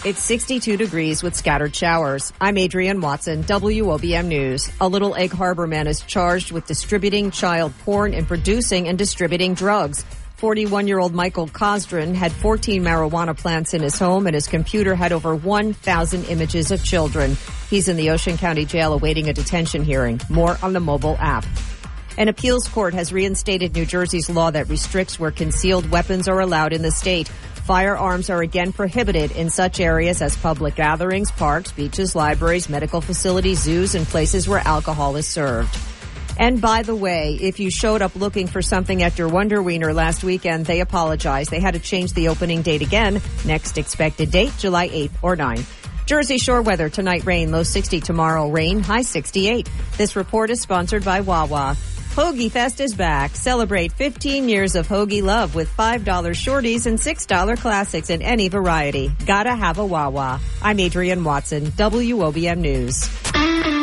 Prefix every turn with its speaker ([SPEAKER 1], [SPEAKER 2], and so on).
[SPEAKER 1] It's 62 degrees with scattered showers. I'm Adrienne Watson, WOBM News. A Little Egg Harbor man is charged with distributing child porn and producing and distributing drugs. 41-year-old Michael Cosdrin had 14 marijuana plants in his home, and his computer had over 1,000 images of children. He's in the Ocean County Jail awaiting a detention hearing. More on the mobile app. An appeals court has reinstated New Jersey's law that restricts where concealed weapons are allowed in the state. Firearms are again prohibited in such areas as public gatherings, parks, beaches, libraries, medical facilities, zoos, and places where alcohol is served. And by the way, if you showed up looking for something at your Wonder Wiener last weekend, they apologize. They had to change the opening date again. Next expected date, July 8th or 9th. Jersey Shore weather, tonight rain, low 60, tomorrow rain, high 68. This report is sponsored by Wawa. Hoagie Fest is back. Celebrate 15 years of hoagie love with $5 shorties and $6 classics in any variety. Gotta have a Wawa. I'm Adrienne Watson, WOBM News.